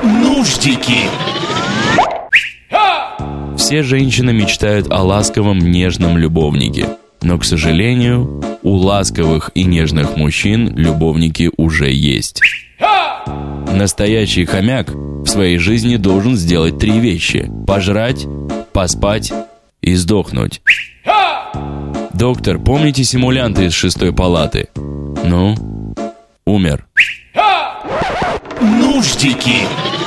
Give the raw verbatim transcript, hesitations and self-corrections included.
Нуждики. Все женщины мечтают о ласковом, нежном любовнике. Но, к сожалению, у ласковых и нежных мужчин любовники уже есть. Настоящий хомяк в своей жизни должен сделать три вещи: пожрать, поспать и сдохнуть. Доктор, помните симулянта из шестой палаты? Ну, умер. Нуждики.